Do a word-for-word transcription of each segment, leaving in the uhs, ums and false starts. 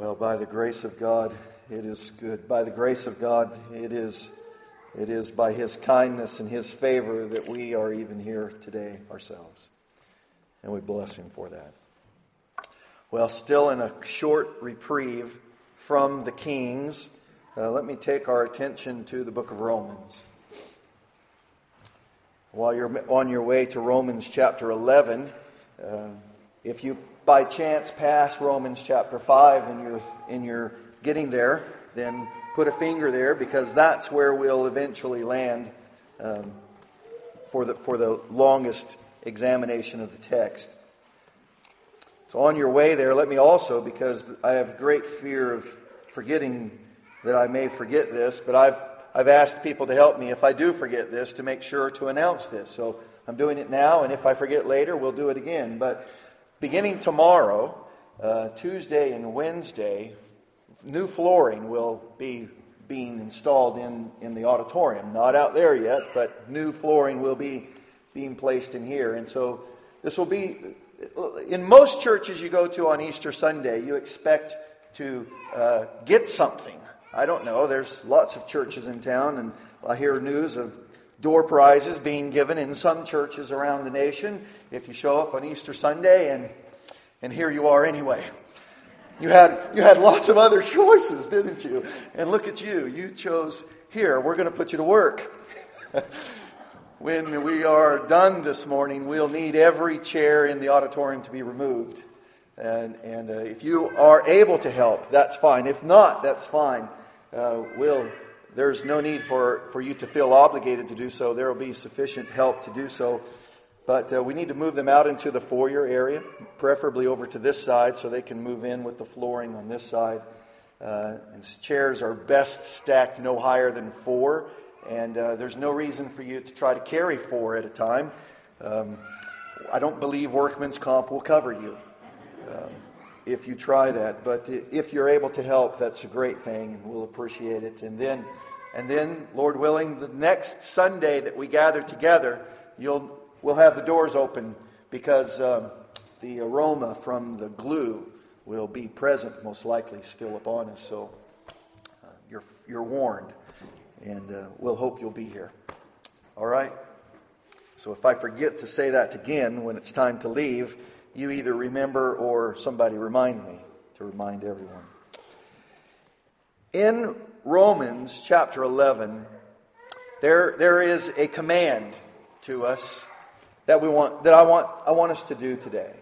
Well, by the grace of God, it is good. By the grace of God, it is it is by His kindness and His favor that we are even here today ourselves. And we bless Him for that. Well, still in a short reprieve from the Kings, uh, let me take our attention to the book of Romans. While you're on your way to Romans chapter eleven, uh, if you by chance pass Romans chapter five and you're, and you're getting there, then put a finger there, because that's where we'll eventually land um, for the for the longest examination of the text. So on your way there, let me also, because I have great fear of forgetting that I may forget this, but I've I've asked people to help me if I do forget this to make sure to announce this. So I'm doing it now, and if I forget later, we'll do it again. But beginning tomorrow, uh, Tuesday and Wednesday, new flooring will be being installed in, in the auditorium. Not out there yet, but new flooring will be being placed in here. And so this will be, in most churches you go to on Easter Sunday, you expect to uh, get something. I don't know, there's lots of churches in town, and I hear news of door prizes being given in some churches around the nation if you show up on Easter Sunday, and and here you are anyway. You had you had lots of other choices, didn't you? And look at you. You chose here. We're going to put you to work. When we are done this morning, we'll need every chair in the auditorium to be removed. And and uh, if you are able to help, that's fine. If not, that's fine. Uh, we'll There's no need for, for you to feel obligated to do so. There will be sufficient help to do so. But uh, we need to move them out into the foyer area, preferably over to this side, so they can move in with the flooring on this side. Uh, and chairs are best stacked no higher than four. And uh, there's no reason for you to try to carry four at a time. Um, I don't believe workman's comp will cover you um, if you try that. But if you're able to help, that's a great thing, and we'll appreciate it. And then, and then, Lord willing, the next Sunday that we gather together, you'll we'll have the doors open, because um, the aroma from the glue will be present, most likely, still upon us. So uh, you're you're warned, and uh, we'll hope you'll be here. All right? So if I forget to say that again when it's time to leave, you either remember or somebody remind me to remind everyone. In Romans chapter eleven, there there is a command to us that we want that I want I want us to do today.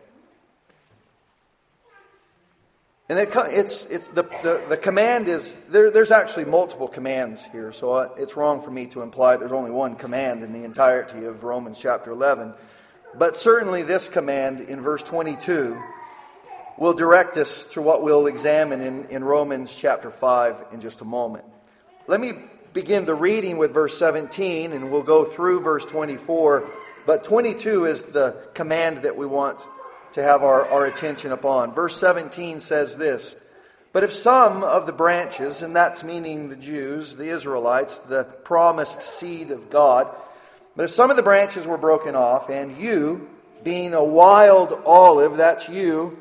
And it, it's it's the, the the command is there. There's actually multiple commands here, so it's wrong for me to imply there's only one command in the entirety of Romans chapter eleven. But certainly this command in verse twenty-two will direct us to what we'll examine in, in Romans chapter five in just a moment. Let me begin the reading with verse seventeen, and we'll go through verse twenty-four. But twenty-two is the command that we want to have our, our attention upon. Verse seventeen says this: "But if some of the branches," and that's meaning the Jews, the Israelites, the promised seed of God, "but if some of the branches were broken off, and you, being a wild olive," that's you,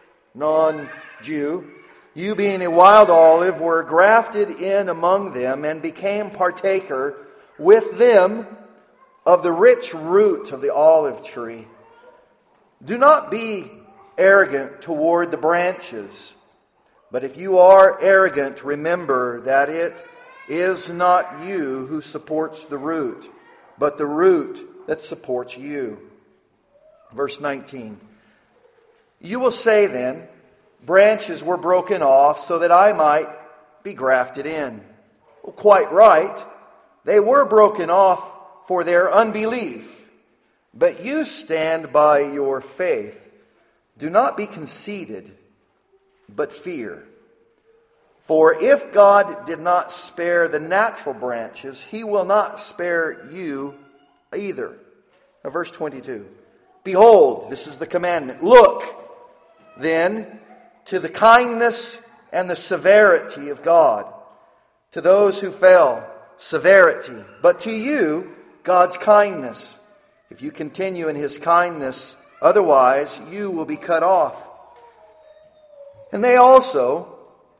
non-Jew, "you being a wild olive were grafted in among them, and became partaker with them of the rich root of the olive tree. Do not be arrogant toward the branches, but if you are arrogant, remember that it is not you who supports the root, but the root that supports you." Verse nineteen. "You will say then, branches were broken off so that I might be grafted in. Well, quite right. They were broken off for their unbelief, but you stand by your faith. Do not be conceited, but fear. For if God did not spare the natural branches, He will not spare you either." Now, verse twenty-two. "Behold," this is the commandment, "look then to the kindness and the severity of God. To those who fell, severity, but to you, God's kindness. If you continue in His kindness, otherwise you will be cut off. And they also,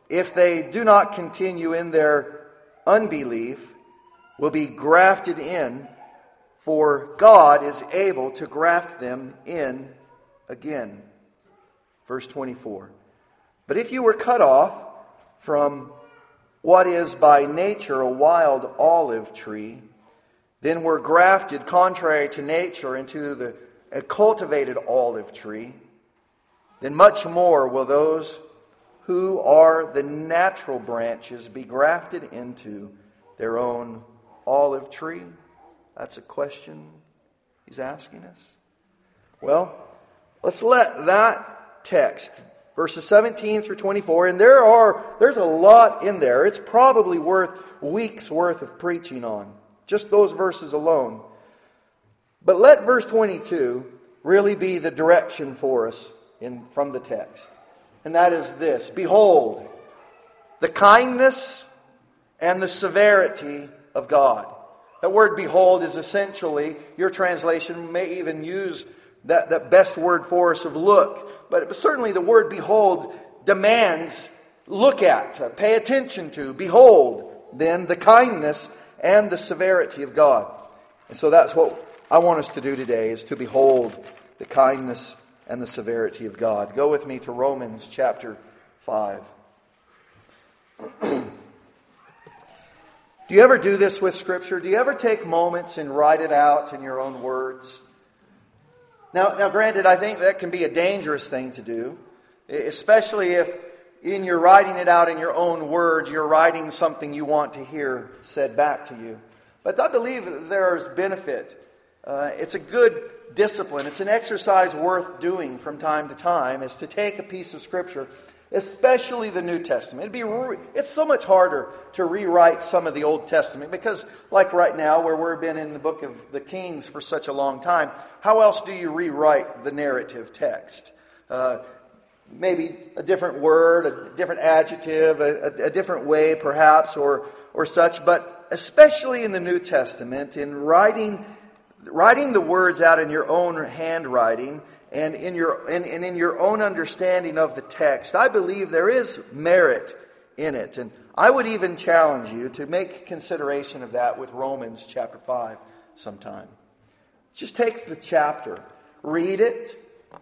if they do not continue in their unbelief, will be grafted in, for God is able to graft them in again. Verse twenty-four. But if you were cut off from what is by nature a wild olive tree, then were grafted contrary to nature into the a cultivated olive tree, then much more will those who are the natural branches be grafted into their own olive tree. That's a question he's asking us. Well, let's let that text, verses seventeen through twenty-four, and there are there's a lot in there. It's probably worth weeks worth of preaching on, just those verses alone. But let verse twenty-two really be the direction for us in from the text. And that is this: behold, the kindness and the severity of God. That word behold is essentially, your translation may even use that, that best word for us of look. But certainly the word behold demands look at, pay attention to, behold, then the kindness and the severity of God. And so that's what I want us to do today, is to behold the kindness and the severity of God. Go with me to Romans chapter five. Do you ever do this with Scripture? Do you ever take moments and write it out in your own words? Now, now, granted, I think that can be a dangerous thing to do, especially if in your writing it out in your own words, you're writing something you want to hear said back to you. But I believe that there's benefit. Uh, it's a good discipline. It's an exercise worth doing from time to time, is to take a piece of Scripture, especially the New Testament. It'd be re- it's so much harder to rewrite some of the Old Testament because, like right now, where we've been in the book of the Kings for such a long time, how else do you rewrite the narrative text? Uh, maybe a different word, a different adjective, a, a, a different way perhaps, or or such. But especially in the New Testament, in writing writing the words out in your own handwriting, and in your and, and in your own understanding of the text, I believe there is merit in it. And I would even challenge you to make consideration of that with Romans chapter five sometime. Just take the chapter, read it,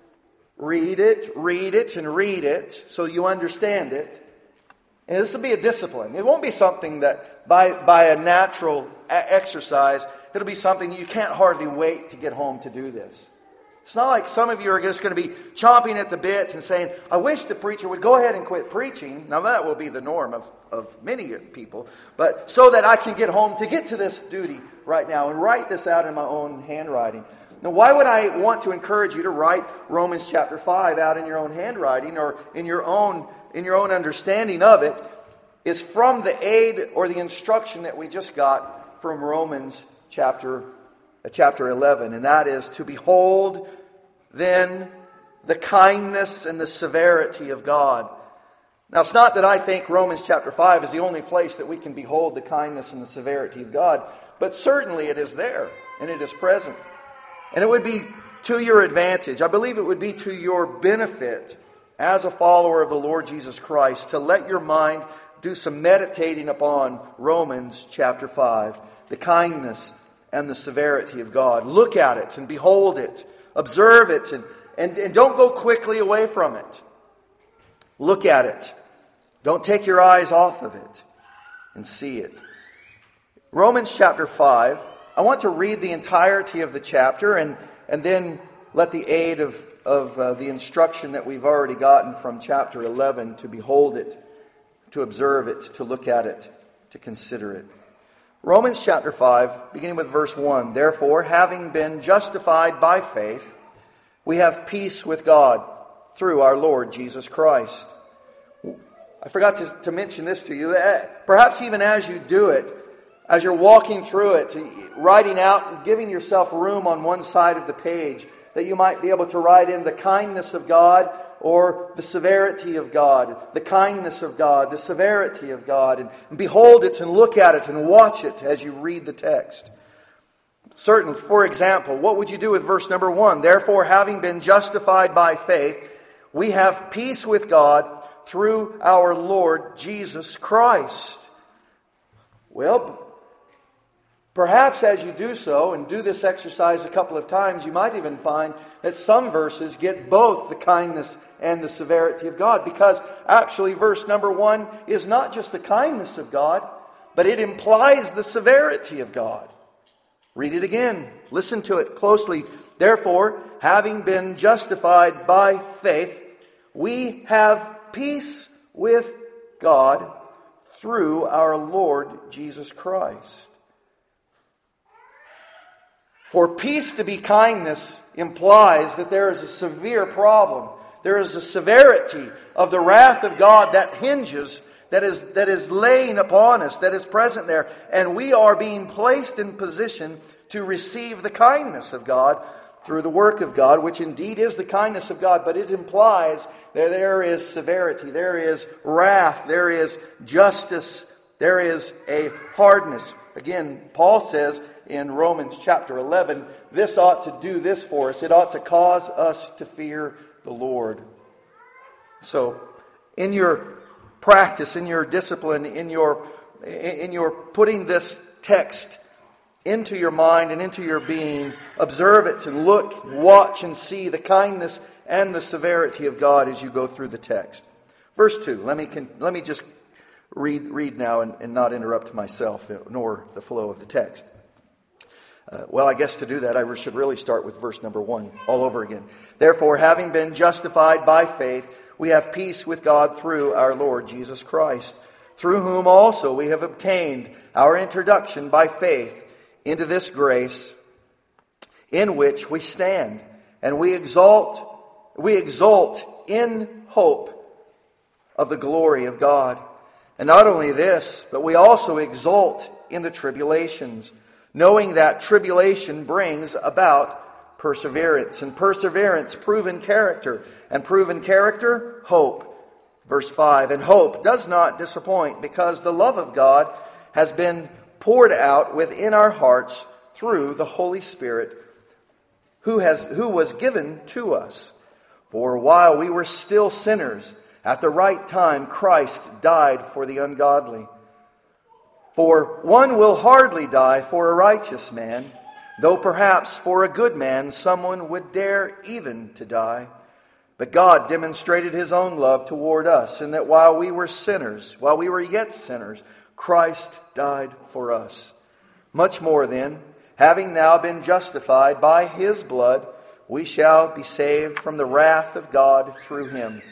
read it, read it, and read it so you understand it. And this will be a discipline. It won't be something that by, by a natural exercise, it'll be something you can't hardly wait to get home to do this. It's not like some of you are just going to be chomping at the bit and saying, I wish the preacher would go ahead and quit preaching. Now that will be the norm of, of many people. But so that I can get home to get to this duty right now and write this out in my own handwriting. Now why would I want to encourage you to write Romans chapter five out in your own handwriting or in your own in your own understanding of it? Is from the aid or the instruction that we just got from Romans chapter chapter eleven, and that is to behold then the kindness and the severity of God. Now, it's not that I think Romans chapter five is the only place that we can behold the kindness and the severity of God, but certainly it is there, and it is present. And it would be to your advantage. I believe it would be to your benefit as a follower of the Lord Jesus Christ to let your mind do some meditating upon Romans chapter five, the kindness and the severity of God. Look at it and behold it. Observe it and, and, and don't go quickly away from it. Look at it. Don't take your eyes off of it and see it. Romans chapter five. I want to read the entirety of the chapter and, and then let the aid of, of uh, the instruction that we've already gotten from chapter eleven to behold it, to observe it, to look at it, to consider it. Romans chapter five, beginning with verse one. Therefore, having been justified by faith, we have peace with God through our Lord Jesus Christ. I forgot to, to mention this to you. Perhaps even as you do it, as you're walking through it, writing out and giving yourself room on one side of the page, that you might be able to write in the kindness of God or the severity of God, the kindness of God, the severity of God, and, and behold it and look at it and watch it as you read the text. Certain, for example, what would you do with verse number one? Therefore, having been justified by faith, we have peace with God through our Lord Jesus Christ. Well, perhaps as you do so and do this exercise a couple of times, you might even find that some verses get both the kindness and the severity of God. Because actually verse number one is not just the kindness of God, but it implies the severity of God. Read it again. Listen to it closely. Therefore, having been justified by faith, we have peace with God through our Lord Jesus Christ. For peace to be kindness implies that there is a severe problem. There is a severity of the wrath of God that hinges, that is, that is laying upon us, that is present there. And we are being placed in position to receive the kindness of God through the work of God, which indeed is the kindness of God. But it implies that there is severity, there is wrath, there is justice, there is a hardness. Again, Paul says in Romans chapter eleven, this ought to do this for us. It ought to cause us to fear the Lord. So, in your practice, in your discipline, in your in your putting this text into your mind and into your being, observe it, to look, watch, and see the kindness and the severity of God as you go through the text. Verse two. Let me let me just read read now and, and not interrupt myself nor the flow of the text. Uh, well, I guess to do that, I should really start with verse number one all over again. Therefore, having been justified by faith, we have peace with God through our Lord Jesus Christ, through whom also we have obtained our introduction by faith into this grace in which we stand, and we exalt, we exult in hope of the glory of God. And not only this, but we also exult in the tribulations, knowing that tribulation brings about perseverance, and perseverance, proven character, and proven character, hope. Verse five, and hope does not disappoint, because the love of God has been poured out within our hearts through the Holy Spirit, who has who was given to us. For while we were still sinners, at the right time Christ died for the ungodly. For one will hardly die for a righteous man, though perhaps for a good man someone would dare even to die. But God demonstrated His own love toward us, in that while we were sinners, while we were yet sinners, Christ died for us. Much more then, having now been justified by His blood, we shall be saved from the wrath of God through Him.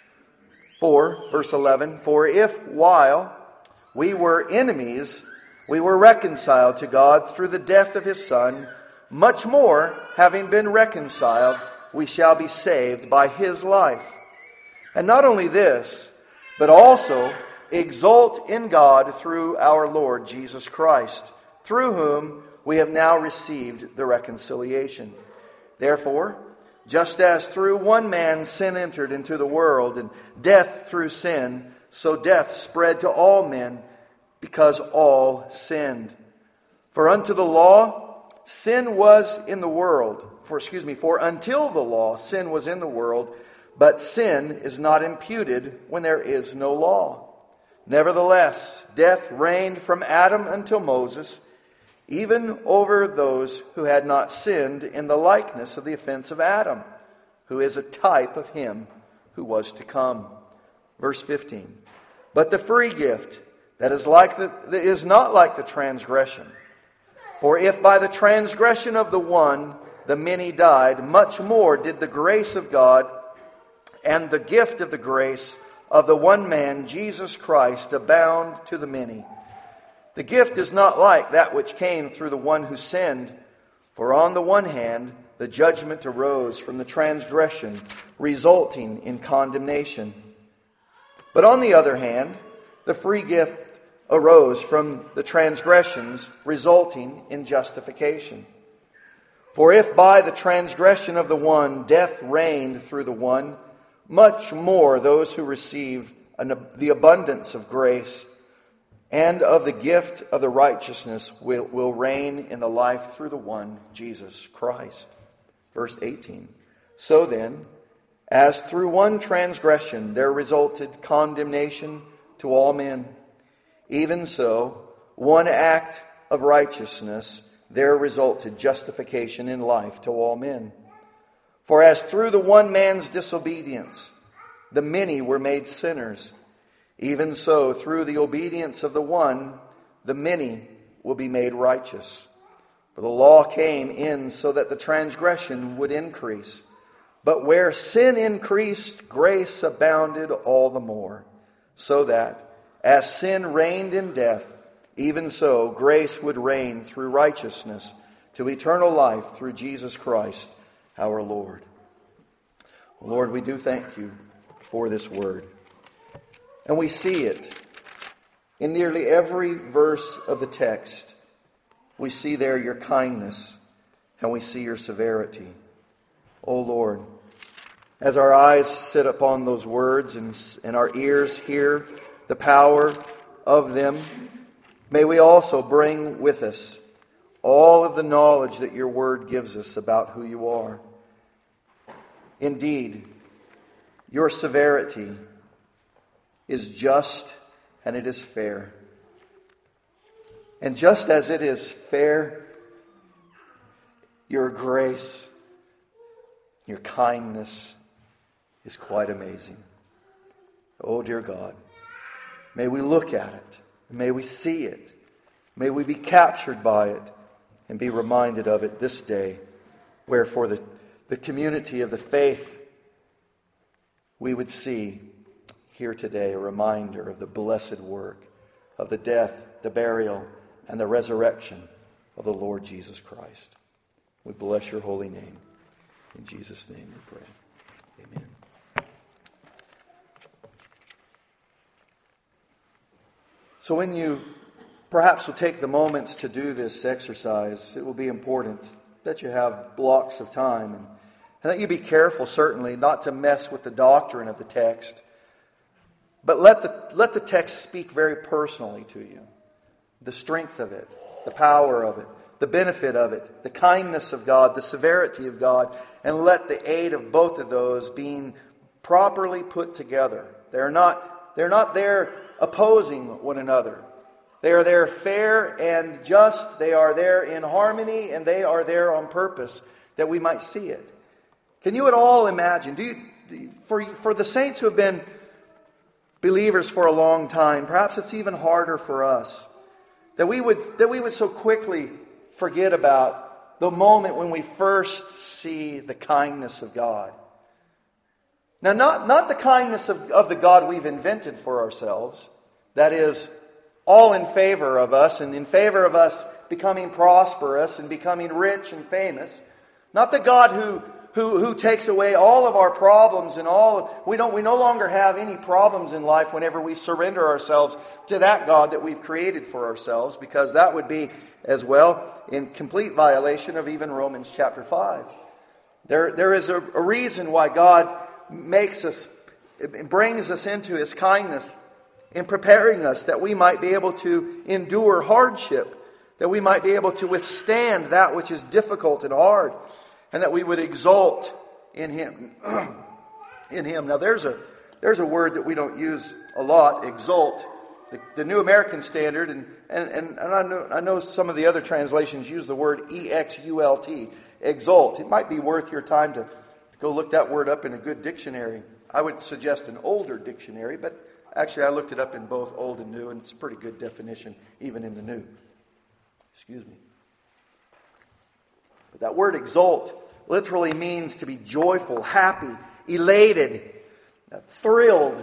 For, verse eleven, for if while we were enemies, we were reconciled to God through the death of His Son, much more, having been reconciled, we shall be saved by His life. And not only this, but also exult in God through our Lord Jesus Christ, through whom we have now received the reconciliation. Therefore, just as through one man sin entered into the world, and death through sin, so death spread to all men, because all sinned. For unto the law, sin was in the world. For, excuse me, for until the law, sin was in the world, but sin is not imputed when there is no law. Nevertheless, death reigned from Adam until Moses, even over those who had not sinned in the likeness of the offense of Adam, who is a type of him who was to come. Verse fifteen. But the free gift that is like the that is not like the transgression. For if by the transgression of the one the many died, much more did the grace of God and the gift of the grace of the one man, Jesus Christ, abound to the many. The gift is not like that which came through the one who sinned. For on the one hand, the judgment arose from the transgression, resulting in condemnation. But on the other hand, the free gift arose from the transgressions, resulting in justification. For if by the transgression of the one death reigned through the one, much more those who receive an, the abundance of grace and of the gift of the righteousness will, will reign in the life through the one, Jesus Christ. Verse eighteen. So then, As through one transgression there resulted condemnation to all men, even so one act of righteousness there resulted justification in life to all men. For as through the one man's disobedience the many were made sinners, even so through the obedience of the one the many will be made righteous. For the law came in so that the transgression would increase. But where sin increased, grace abounded all the more, so that, as sin reigned in death, even so grace would reign through righteousness to eternal life through Jesus Christ our Lord. Lord, we do thank you for this word. And we see it in nearly every verse of the text. We see there your kindness, and we see your severity. O Lord, as our eyes sit upon those words and, and our ears hear the power of them, may we also bring with us all of the knowledge that your word gives us about who you are. Indeed, your severity is just and it is fair. And just as it is fair, your grace, your kindness is quite amazing. Oh, dear God, may we look at it. May we see it. May we be captured by it and be reminded of it this day, where for the, the community of the faith, we would see here today a reminder of the blessed work of the death, the burial, and the resurrection of the Lord Jesus Christ. We bless your holy name. In Jesus' name we pray. Amen. So when you perhaps will take the moments to do this exercise, it will be important that you have blocks of time and, and that you be careful, certainly, not to mess with the doctrine of the text. But let the, let the text speak very personally to you. The strength of it, the power of it, the benefit of it, the kindness of God, the severity of God, and let the aid of both of those being properly put together. They're not, they're not there opposing one another. They are there fair and just. They are there in harmony, and they are there on purpose that we might see it. Can you at all imagine? Do you, for, for the saints who have been believers for a long time, perhaps it's even harder for us, that we would that we would so quickly forget about the moment when we first see the kindness of God. Now, not, not the kindness of, of the God we've invented for ourselves, that is, all in favor of us and in favor of us becoming prosperous and becoming rich and famous. Not the God who, who, who takes away all of our problems and all. We don't. We no longer have any problems in life whenever we surrender ourselves to that God that we've created for ourselves, because that would be as well in complete violation of even Romans chapter five. There, there is a, a reason why God makes us, brings us into His kindness in preparing us that we might be able to endure hardship, that we might be able to withstand that which is difficult and hard, and that we would exult in Him. in Him. Now there's a there's a word that we don't use a lot, exult. The, the New American Standard, and, and, and, and I know I know some of the other translations use the word E X U L T, exult. It might be worth your time to, to go look that word up in a good dictionary. I would suggest an older dictionary, but actually I looked it up in both Old and New, and it's a pretty good definition, even in the New. Excuse me. But that word exult literally means to be joyful, happy, elated, thrilled.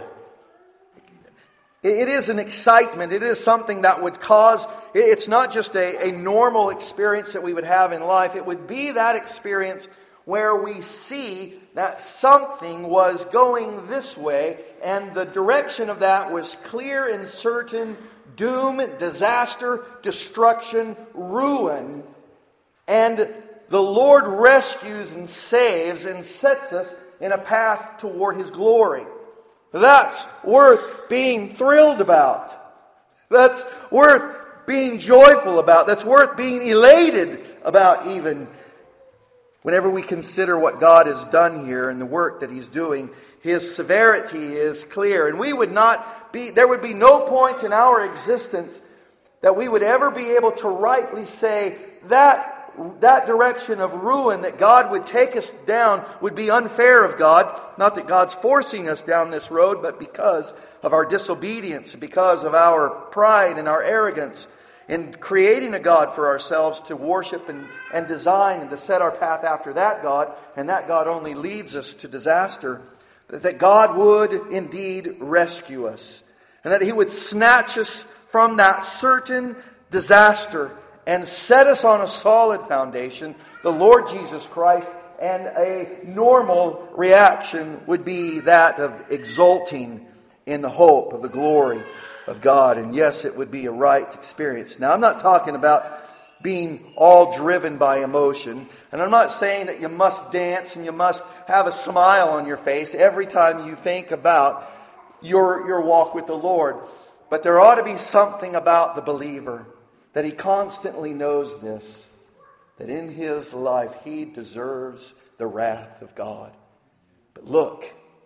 It is an excitement. It is something that would cause, it's not just a, a normal experience that we would have in life. It would be that experience where we see that something was going this way, and the direction of that was clear and certain: doom, disaster, destruction, ruin. And the Lord rescues and saves and sets us in a path toward His glory. That's worth being thrilled about. That's worth being joyful about. That's worth being elated about even. whenever we consider what God has done here and the work that He's doing, His severity is clear. And we would not be, there would be no point in our existence that we would ever be able to rightly say that that direction of ruin that God would take us down would be unfair of God. Not that God's forcing us down this road, but because of our disobedience, because of our pride and our arrogance in creating a God for ourselves to worship and, and design and to set our path after that God, and that God only leads us to disaster, that God would indeed rescue us, and that He would snatch us from that certain disaster and set us on a solid foundation, the Lord Jesus Christ, and a normal reaction would be that of exulting in the hope of the glory of God. And yes, it would be a right experience. Now, I'm not talking about being all driven by emotion, and I'm not saying that you must dance and you must have a smile on your face every time you think about your, your walk with the Lord. But there ought to be something about the believer that he constantly knows this, that in his life he deserves the wrath of God. But look,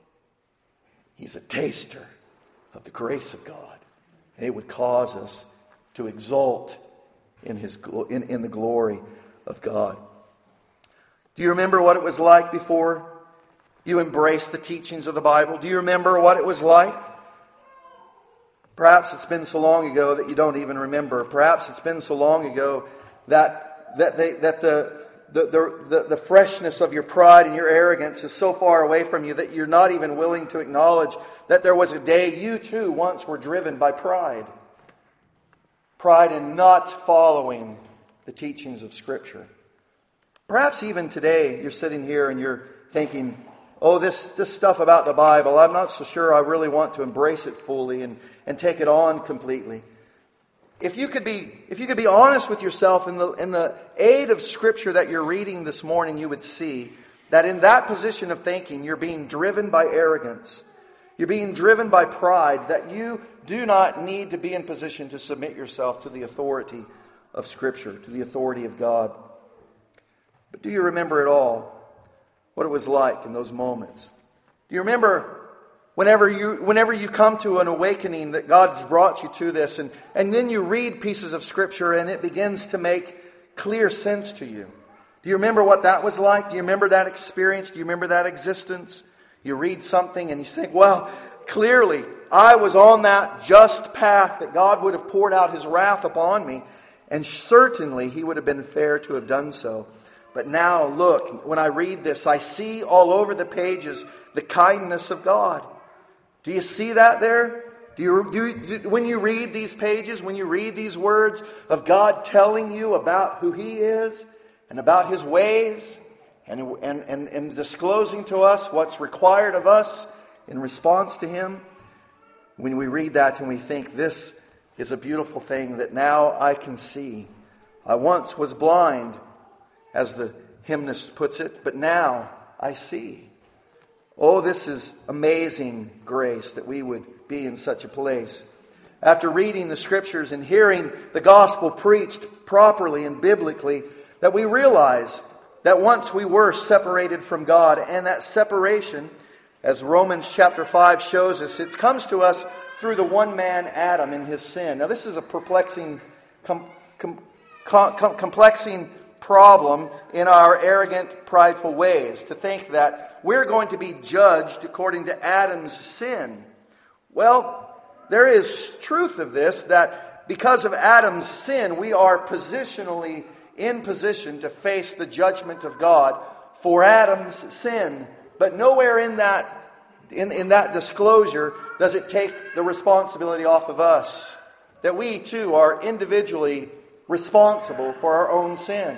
he's a taster of the grace of God. And it would cause us to exult in his in, in the glory of God. Do you remember what it was like before you embraced the teachings of the Bible? Do you remember what it was like? Perhaps it's been so long ago that you don't even remember. Perhaps it's been so long ago that that they, that the, the, the, the freshness of your pride and your arrogance is so far away from you that you're not even willing to acknowledge that there was a day you too once were driven by pride. Pride in not following the teachings of Scripture. Perhaps even today you're sitting here and you're thinking, oh, this, this stuff about the Bible, I'm not so sure I really want to embrace it fully and, and take it on completely. If you could be if you could be honest with yourself in the in the aid of Scripture that you're reading this morning, you would see that in that position of thinking, you're being driven by arrogance. You're being driven by pride, that you do not need to be in position to submit yourself to the authority of Scripture, to the authority of God. But do you remember at all what it was like in those moments? Do you remember whenever you whenever you come to an awakening that God's brought you to this, and, and then you read pieces of Scripture and it begins to make clear sense to you? Do you remember what that was like? Do you remember that experience? Do you remember that existence? You read something and you think, well, clearly I was on that just path that God would have poured out His wrath upon me, and certainly He would have been fair to have done so. But now, look, when I read this, I see all over the pages the kindness of God. Do you see that there? Do you, do you, when you read these pages, when you read these words of God telling you about who He is and about His ways and, and, and, and disclosing to us what's required of us in response to Him, when we read that and we think, this is a beautiful thing that now I can see. I once was blind, as the hymnist puts it, but now I see. Oh, this is amazing grace that we would be in such a place. After reading the Scriptures and hearing the gospel preached properly and biblically, that we realize that once we were separated from God, and that separation, as Romans chapter five shows us, it comes to us through the one man Adam and his sin. Now this is a perplexing, com, com, com, com, complexing problem in our arrogant, prideful ways, to think that we're going to be judged according to Adam's sin. Well, there is truth of this, that because of Adam's sin, we are positionally in position to face the judgment of God for Adam's sin. But nowhere in that in, in that disclosure does it take the responsibility off of us, that we too are individually responsible for our own sin.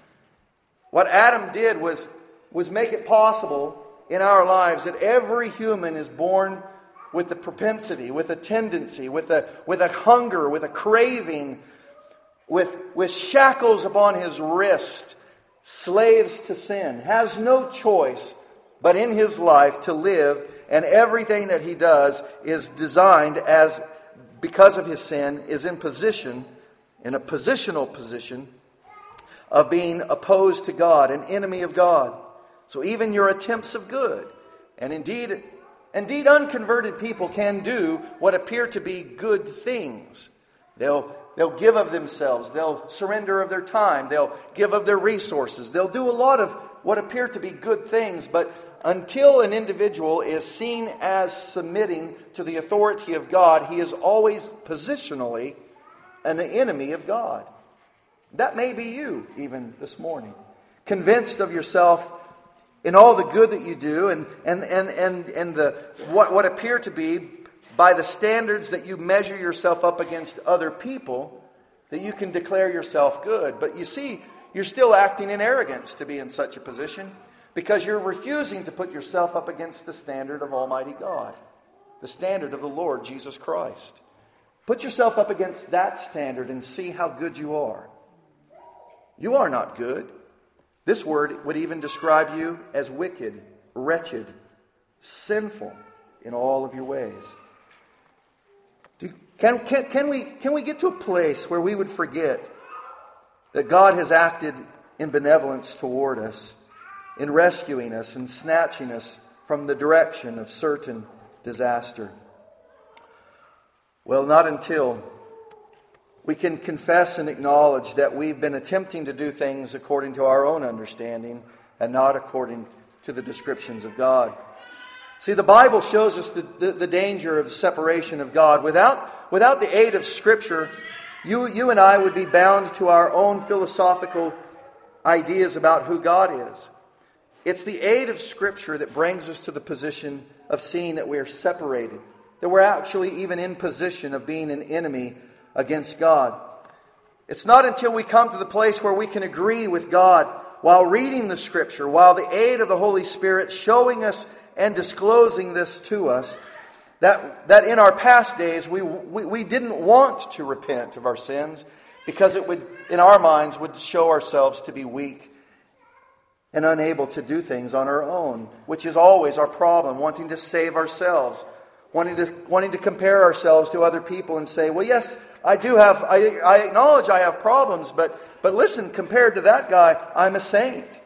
What Adam did was, was make it possible in our lives that every human is born with a propensity, with a tendency, with a, with a hunger, with a craving, with, with shackles upon his wrist, slaves to sin, has no choice but in his life to live, and everything that he does is designed as, because of his sin, is in position, in a positional position of being opposed to God, an enemy of God. So even your attempts of good, and indeed, indeed unconverted people can do what appear to be good things. They'll, they'll give of themselves. They'll surrender of their time. They'll give of their resources. They'll do a lot of what appear to be good things. But until an individual is seen as submitting to the authority of God, he is always positionally an enemy of God. That may be you even this morning. Convinced of yourself in all the good that you do and, and, and, and, and the what, what appear to be by the standards that you measure yourself up against other people, that you can declare yourself good. But you see, you're still acting in arrogance to be in such a position because you're refusing to put yourself up against the standard of Almighty God, the standard of the Lord Jesus Christ. Put yourself up against that standard and see how good you are. You are not good. This word would even describe you as wicked, wretched, sinful in all of your ways. Do, can, can, can, we, can we get to a place where we would forget that God has acted in benevolence toward us, in rescuing us and snatching us from the direction of certain disaster? Well, not until we can confess and acknowledge that we've been attempting to do things according to our own understanding and not according to the descriptions of God. See, the Bible shows us the, the, the danger of separation of God. Without, without the aid of Scripture, you, you and I would be bound to our own philosophical ideas about who God is. It's the aid of Scripture that brings us to the position of seeing that we are separated, that we're actually even in position of being an enemy against God. It's not until we come to the place where we can agree with God while reading the Scripture, while the aid of the Holy Spirit showing us and disclosing this to us, that, that in our past days we, we, we didn't want to repent of our sins because it would, in our minds, would show ourselves to be weak and unable to do things on our own, which is always our problem, wanting to save ourselves. Wanting to wanting to compare ourselves to other people and say, well, yes, I do have, I, I acknowledge I have problems, but, but listen, compared to that guy, I'm a saint.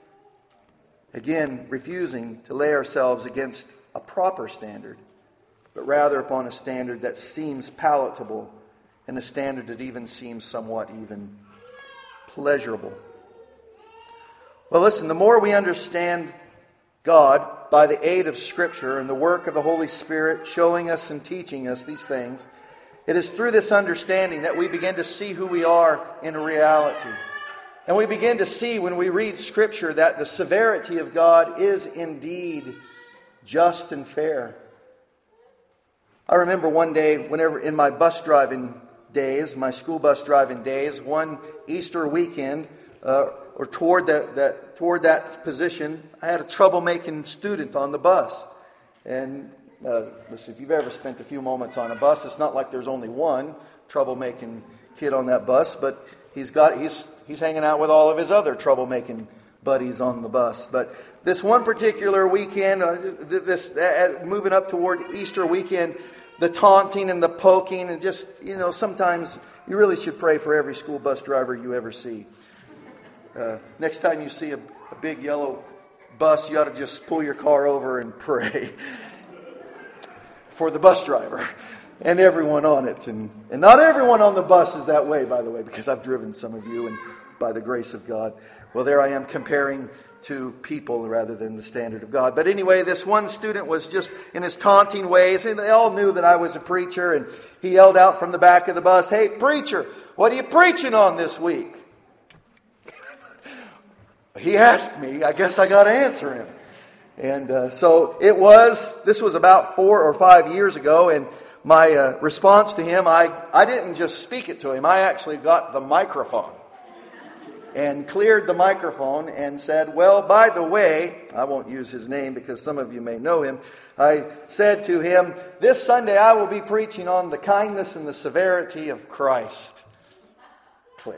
Again, refusing to lay ourselves against a proper standard, but rather upon a standard that seems palatable and a standard that even seems somewhat even pleasurable. Well, listen, the more we understand God by the aid of Scripture and the work of the Holy Spirit showing us and teaching us these things, it is through this understanding that we begin to see who we are in reality. And we begin to see when we read Scripture that the severity of God is indeed just and fair. I remember one day, whenever in my bus driving days, my school bus driving days, one Easter weekend, uh, or toward that, that toward that position, I had a troublemaking student on the bus. And uh, listen, if you've ever spent a few moments on a bus, it's not like there's only one troublemaking kid on that bus, but he's got he's he's hanging out with all of his other troublemaking buddies on the bus. But this one particular weekend, uh, this uh, moving up toward Easter weekend, the taunting and the poking, and just, you know, sometimes you really should pray for every school bus driver you ever see. Uh, next time you see a, a big yellow bus, you ought to just pull your car over and pray for the bus driver and everyone on it. And, and not everyone on the bus is that way, by the way, because I've driven some of you, and by the grace of God. Well, there I am comparing to people rather than the standard of God. But anyway, this one student was just in his taunting ways, and they all knew that I was a preacher, and he yelled out from the back of the bus, "Hey, preacher, what are you preaching on this week?" He asked me, I guess I got to answer him. And uh, so it was, this was about four or five years ago, and my uh, response to him, I, I didn't just speak it to him, I actually got the microphone and cleared the microphone and said, well, by the way, I won't use his name because some of you may know him. I said to him, this Sunday I will be preaching on the kindness and the severity of Christ. Click.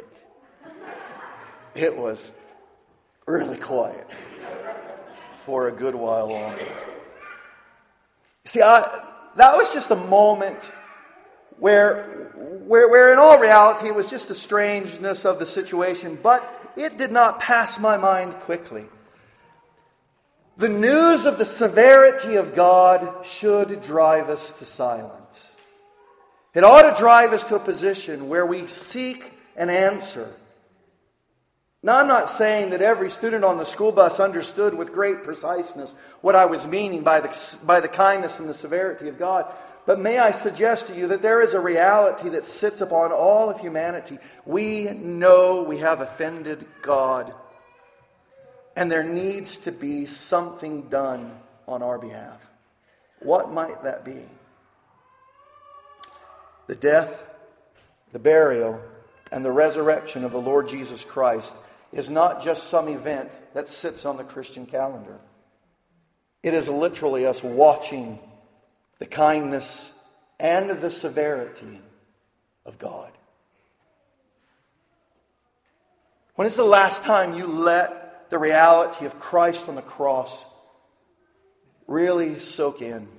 It was really quiet for a good while longer. See, I, that was just a moment where, where, where in all reality it was just the strangeness of the situation. But it did not pass my mind quickly. The news of the severity of God should drive us to silence. It ought to drive us to a position where we seek an answer. Now, I'm not saying that every student on the school bus understood with great preciseness what I was meaning by the, by the kindness and the severity of God. But may I suggest to you that there is a reality that sits upon all of humanity. We know we have offended God. And there needs to be something done on our behalf. What might that be? The death, the burial, and the resurrection of the Lord Jesus Christ is not just some event that sits on the Christian calendar. It is literally us watching the kindness and the severity of God. When is the last time you let the reality of Christ on the cross really soak in?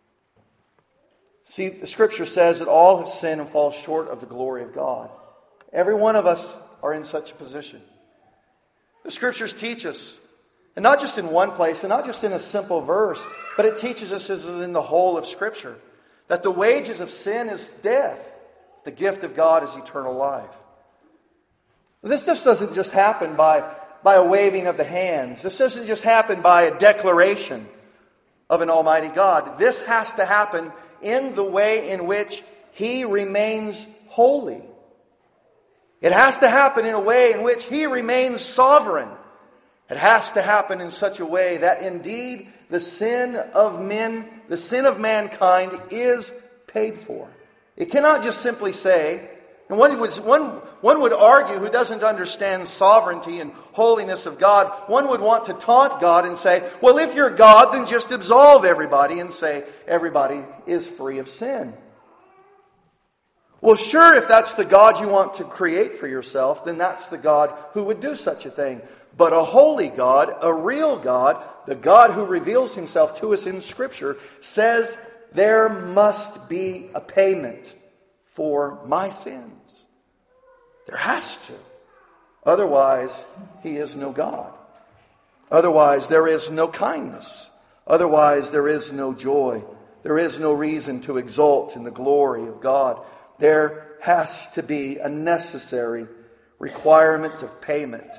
See, the Scripture says that all have sinned and fall short of the glory of God. Every one of us are in such a position. The Scriptures teach us, and not just in one place, and not just in a simple verse, but it teaches us as in the whole of Scripture, that the wages of sin is death. The gift of God is eternal life. This just doesn't just happen by, by a waving of the hands. This doesn't just happen by a declaration of an almighty God. This has to happen in the way in which He remains holy. It has to happen in a way in which He remains sovereign. It has to happen in such a way that indeed the sin of men, the sin of mankind is paid for. It cannot just simply say, and one would, one, one would argue who doesn't understand sovereignty and holiness of God, one would want to taunt God and say, well, if you're God, then just absolve everybody and say everybody is free of sin. Well, sure, if that's the God you want to create for yourself, then that's the God who would do such a thing. But a holy God, a real God, the God who reveals Himself to us in Scripture, says there must be a payment for my sins. There has to. Otherwise, He is no God. Otherwise, there is no kindness. Otherwise, there is no joy. There is no reason to exult in the glory of God. There has to be a necessary requirement of payment.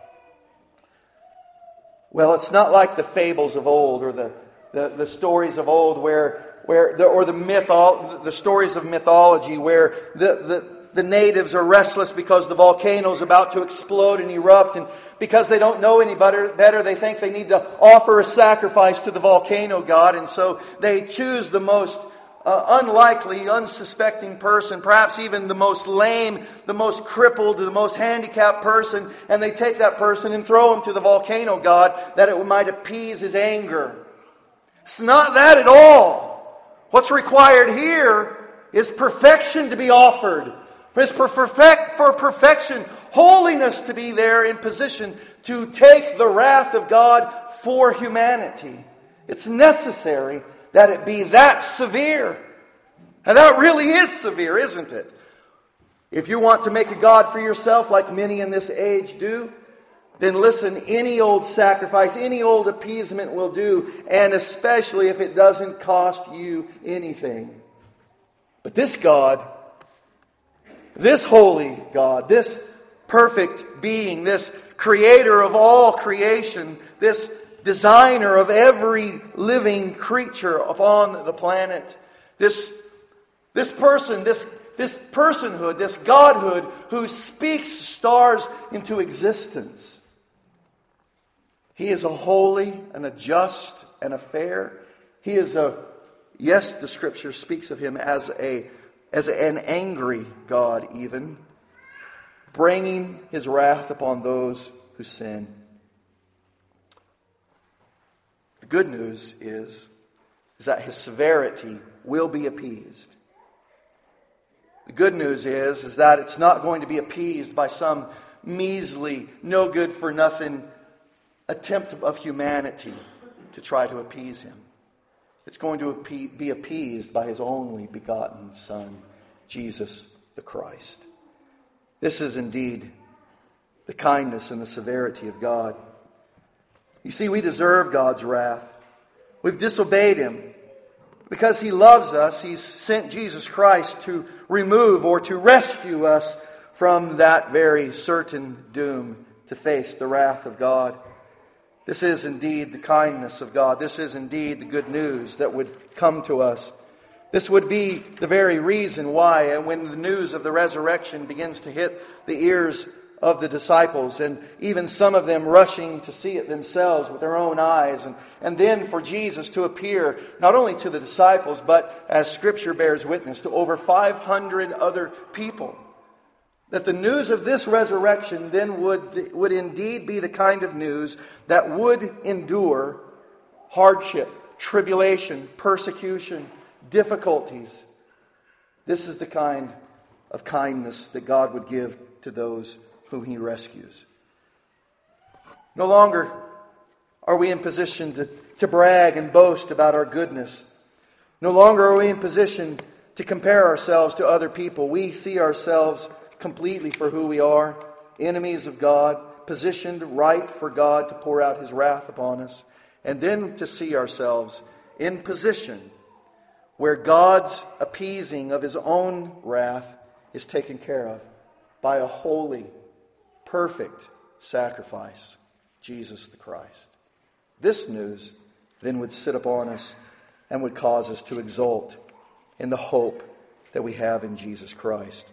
Well, it's not like the fables of old or the, the, the stories of old where, where the, or the mytho, the stories of mythology where the, the, the natives are restless because the volcano is about to explode and erupt, and because they don't know any better, better, they think they need to offer a sacrifice to the volcano god, and so they choose the most Uh, unlikely, unsuspecting person, perhaps even the most lame, the most crippled, the most handicapped person, and they take that person and throw him to the volcano god that it might appease his anger. It's not that at all. What's required here is perfection to be offered. For, perfect, for perfection, holiness to be there in position to take the wrath of God for humanity. It's necessary that it be that severe. And that really is severe, isn't it? If you want to make a God for yourself like many in this age do, then listen, any old sacrifice, any old appeasement will do, and especially if it doesn't cost you anything. But this God, this holy God, this perfect being, this creator of all creation, this designer of every living creature upon the planet. This, this person, this, this personhood, this godhood who speaks stars into existence. He is a holy and a just and a fair. He is a, yes, the Scripture speaks of Him as a as an angry God even, bringing His wrath upon those who sin. The good news is, is that His severity will be appeased. The good news is, is that it's not going to be appeased by some measly, no good for nothing attempt of humanity to try to appease Him. It's going to be appeased by His only begotten Son, Jesus the Christ. This is indeed the kindness and the severity of God. You see, we deserve God's wrath. We've disobeyed Him. Because He loves us, He's sent Jesus Christ to remove or to rescue us from that very certain doom to face the wrath of God. This is indeed the kindness of God. This is indeed the good news that would come to us. This would be the very reason why, and when the news of the resurrection begins to hit the ears of the disciples, and even some of them rushing to see it themselves with their own eyes, and, and then for Jesus to appear not only to the disciples, but as Scripture bears witness, to over five hundred other people, that the news of this resurrection then would, would indeed be the kind of news that would endure hardship, tribulation, persecution, difficulties. This is the kind of kindness that God would give to those whom He rescues. No longer are we in position to, to brag and boast about our goodness. No longer are we in position to compare ourselves to other people. We see ourselves completely for who we are, enemies of God, positioned right for God to pour out His wrath upon us, and then to see ourselves in position where God's appeasing of His own wrath is taken care of by a holy, perfect sacrifice, Jesus the Christ. This news then would sit upon us and would cause us to exult in the hope that we have in Jesus Christ.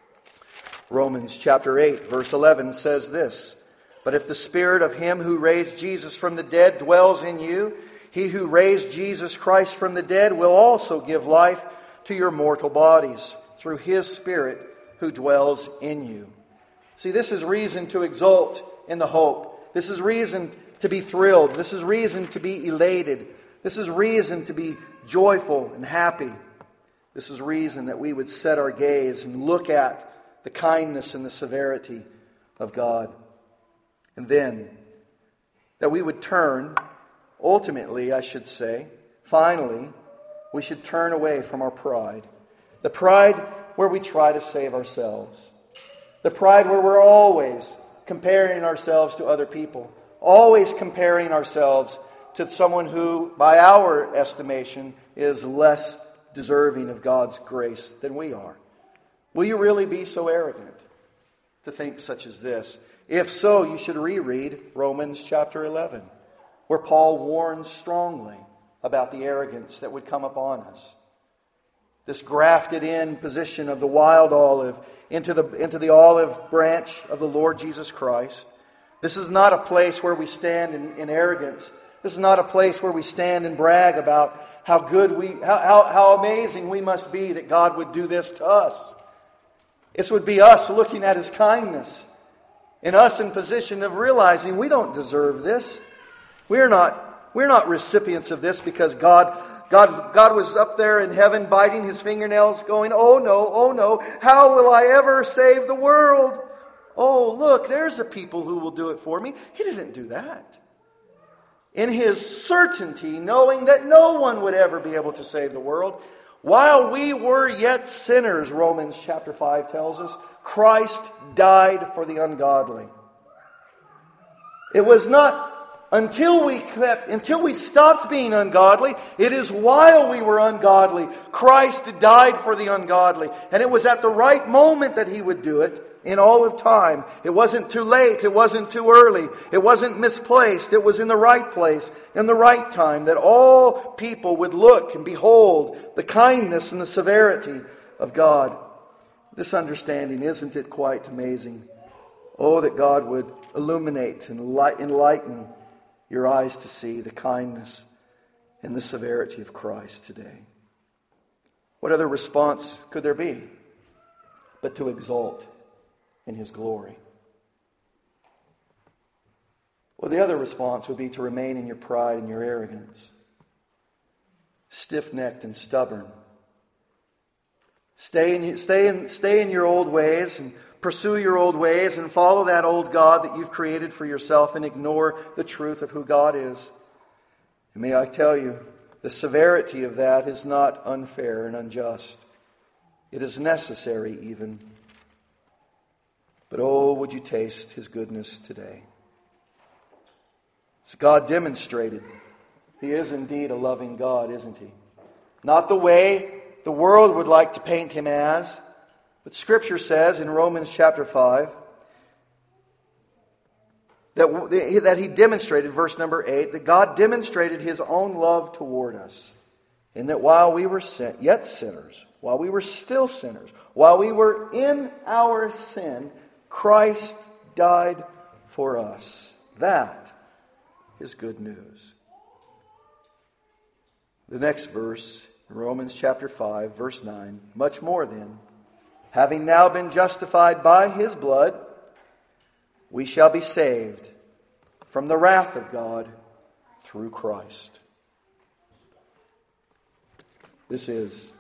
Romans chapter eight, verse eleven says this, "But if the Spirit of Him who raised Jesus from the dead dwells in you, He who raised Jesus Christ from the dead will also give life to your mortal bodies through His Spirit who dwells in you." See, this is reason to exult in the hope. This is reason to be thrilled. This is reason to be elated. This is reason to be joyful and happy. This is reason that we would set our gaze and look at the kindness and the severity of God. And then that we would turn, ultimately, I should say, finally, we should turn away from our pride. The pride where we try to save ourselves. The pride where we're always comparing ourselves to other people. Always comparing ourselves to someone who, by our estimation, is less deserving of God's grace than we are. Will you really be so arrogant to think such as this? If so, you should reread Romans chapter eleven, where Paul warns strongly about the arrogance that would come upon us. This grafted in position of the wild olive into the, into the olive branch of the Lord Jesus Christ. This is not a place where we stand in, in arrogance. This is not a place where we stand and brag about how good we, how, how, how amazing we must be that God would do this to us. This would be us looking at His kindness, and us in position of realizing we don't deserve this. We're not, we're not recipients of this because God, God, God was up there in heaven biting His fingernails going, "Oh no, oh no, how will I ever save the world? Oh, look, there's a people who will do it for me." He didn't do that. In His certainty, knowing that no one would ever be able to save the world, while we were yet sinners, Romans chapter five tells us, Christ died for the ungodly. It was not until we kept, until we stopped being ungodly, it is while we were ungodly. Christ died for the ungodly. And it was at the right moment that He would do it in all of time. It wasn't too late. It wasn't too early. It wasn't misplaced. It was in the right place, in the right time, that all people would look and behold the kindness and the severity of God. This understanding, isn't it quite amazing? Oh, that God would illuminate and enlighten your eyes to see the kindness and the severity of Christ today. What other response could there be but to exult in His glory? Well, the other response would be to remain in your pride and your arrogance, stiff-necked and stubborn. Stay in, stay in, stay in your old ways and pursue your old ways and follow that old God that you've created for yourself and ignore the truth of who God is. And may I tell you, the severity of that is not unfair and unjust. It is necessary even. But oh, would you taste His goodness today. So God demonstrated He is indeed a loving God, isn't He? Not the way the world would like to paint Him as, but Scripture says in Romans chapter five that, that He demonstrated, verse number eight, that God demonstrated His own love toward us, in that while we were sin, yet sinners, while we were still sinners, while we were in our sin, Christ died for us. That is good news. The next verse, Romans chapter five, verse nine, much more then, having now been justified by His blood, we shall be saved from the wrath of God through Christ. This is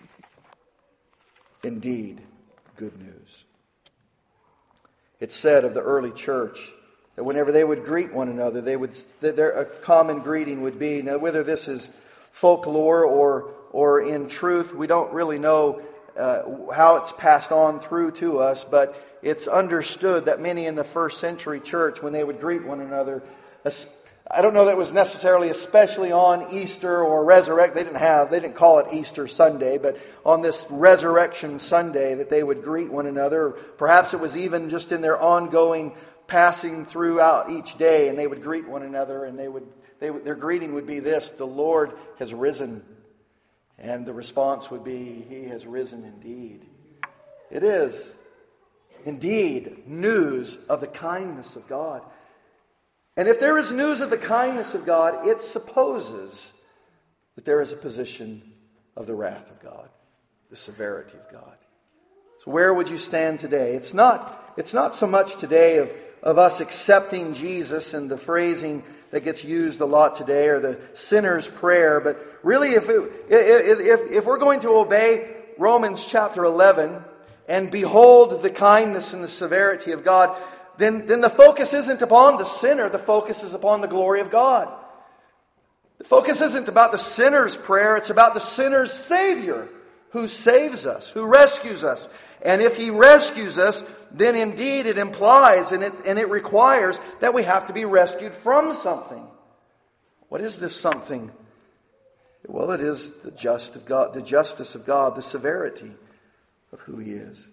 indeed good news. It's said of the early church that whenever they would greet one another, they would that their a common greeting would be. Now, whether this is folklore or or in truth, we don't really know uh, how it's passed on through to us, but it's understood that many in the first century church, when they would greet one another, I don't know that it was necessarily especially on Easter or resurrect. They didn't have, they didn't call it Easter Sunday, but on this Resurrection Sunday that they would greet one another. Perhaps it was even just in their ongoing passing throughout each day, and they would greet one another, and they would, they would, their greeting would be this: the Lord has risen. And the response would be, He has risen indeed. It is indeed news of the kindness of God. And if there is news of the kindness of God, it supposes that there is a position of the wrath of God, the severity of God. So where would you stand today? It's not, it's not so much today of, of us accepting Jesus and the phrasing that gets used a lot today, or the sinner's prayer, but really if, it, if, if, if we're going to obey Romans chapter eleven and behold the kindness and the severity of God, Then, then the focus isn't upon the sinner. The focus is upon the glory of God. The focus isn't about the sinner's prayer. It's about the sinner's Savior who saves us, who rescues us. And if He rescues us, then indeed it implies and it, and it requires that we have to be rescued from something. What is this something? Well, it is the just of God, the justice of God, the severity of who He is.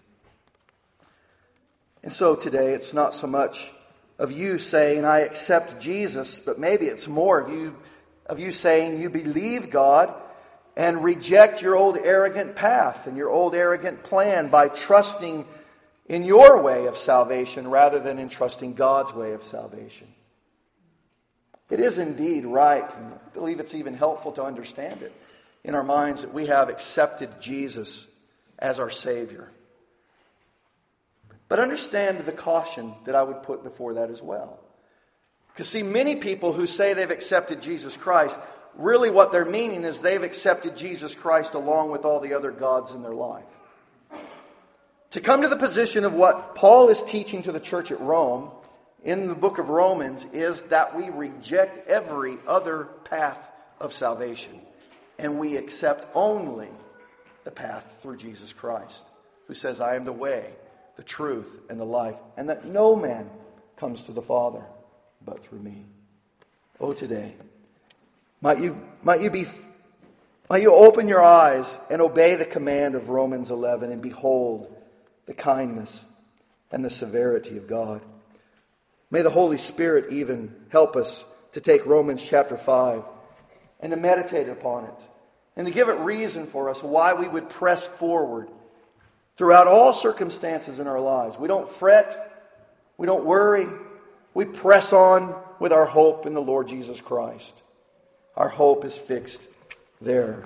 And so today it's not so much of you saying, I accept Jesus, but maybe it's more of you, of you saying you believe God and reject your old arrogant path and your old arrogant plan by trusting in your way of salvation rather than in trusting God's way of salvation. It is indeed right, and I believe it's even helpful to understand it in our minds, that we have accepted Jesus as our Savior. But understand the caution that I would put before that as well. Because see, many people who say they've accepted Jesus Christ, really what they're meaning is they've accepted Jesus Christ along with all the other gods in their life. To come to the position of what Paul is teaching to the church at Rome in the book of Romans is that we reject every other path of salvation. And we accept only the path through Jesus Christ, who says, I am the way, the truth, and the life, and that no man comes to the Father but through me. Oh, today, might you, might you be, might you open your eyes and obey the command of Romans eleven and behold the kindness and the severity of God. May the Holy Spirit even help us to take Romans chapter five and to meditate upon it and to give it reason for us why we would press forward throughout all circumstances in our lives. We don't fret. We don't worry. We press on with our hope in the Lord Jesus Christ. Our hope is fixed there.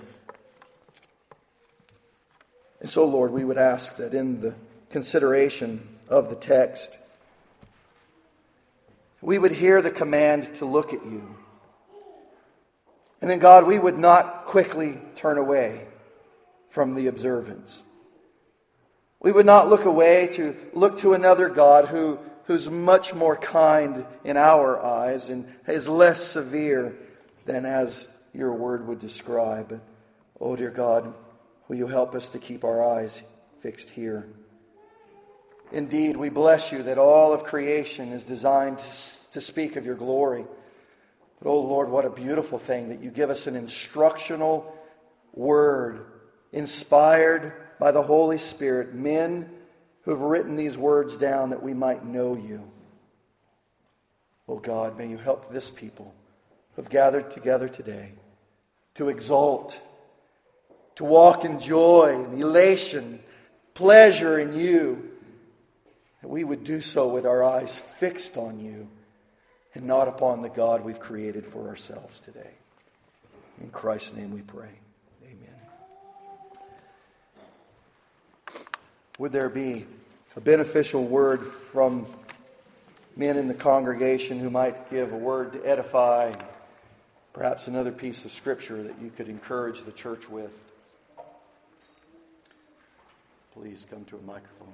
And so, Lord, we would ask that in the consideration of the text, we would hear the command to look at you. And then, God, we would not quickly turn away from the observance. We would not look away to look to another God who, who's much more kind in our eyes and is less severe than as your word would describe. But, oh dear God, will you help us to keep our eyes fixed here? Indeed, we bless you that all of creation is designed to speak of your glory. But, oh Lord, what a beautiful thing that you give us an instructional word, inspired by the Holy Spirit, men who have written these words down that we might know you. Oh God, may you help this people who have gathered together today to exalt, to walk in joy and elation, pleasure in you, that we would do so with our eyes fixed on you and not upon the God we've created for ourselves today. In Christ's name we pray. Amen. Would there be a beneficial word from men in the congregation who might give a word to edify, perhaps another piece of Scripture that you could encourage the church with? Please come to a microphone.